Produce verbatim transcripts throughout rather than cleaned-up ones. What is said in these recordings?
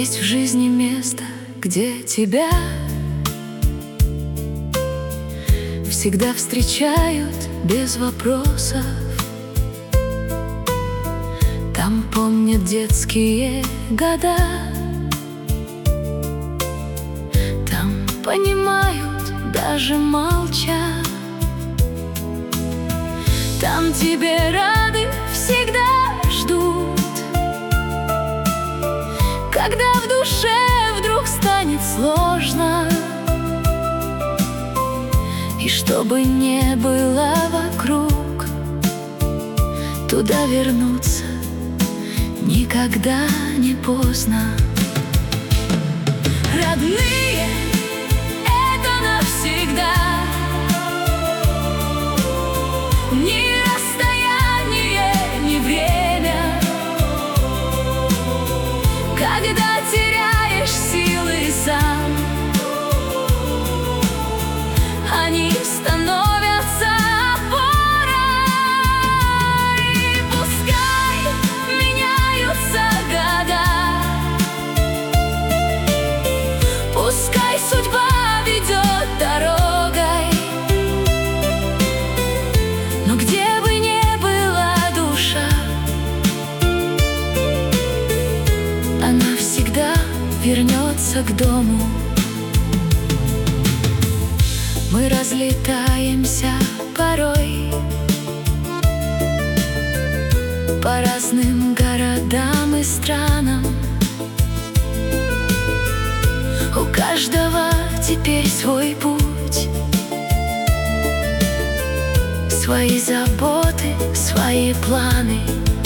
Есть в жизни место, где тебя всегда встречают без вопросов. Там помнят детские года, там понимают даже молча. Там тебе рады, всегда ждут. Когда в душе вдруг станет сложно, и чтобы не было вокруг, туда вернуться никогда не поздно. Родные — это навсегда. Ни расстояние, ни время. Когда теряешь силы сам, они становятся опорой. И пускай меняются года, пускай судьба ведет дорогой, но где бы ни была душа, она всегда вернется к дому. Мы разлетаемся порой по разным городам и странам. У каждого теперь свой путь, свои заботы, свои планы.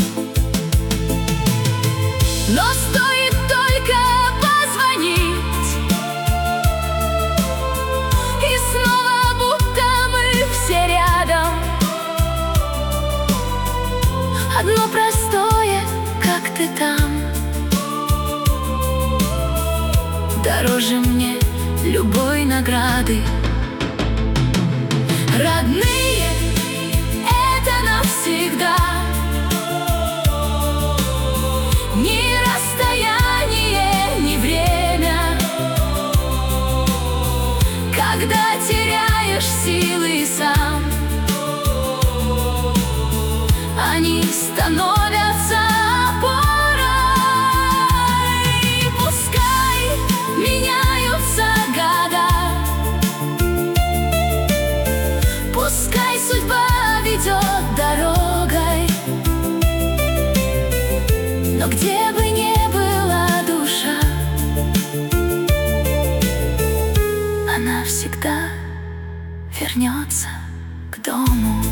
Но стоит только позвонить, и снова будто мы все рядом. Одно простое, как ты там, дороже мне любой награды. Родные — это навсегда. Ни расстояние, ни время. Когда теряешь силы сам, они становятся опорой. И пускай меняются года, пускай судьба ведет дорогой, но где бы ни была душа, она всегда вернется к дому.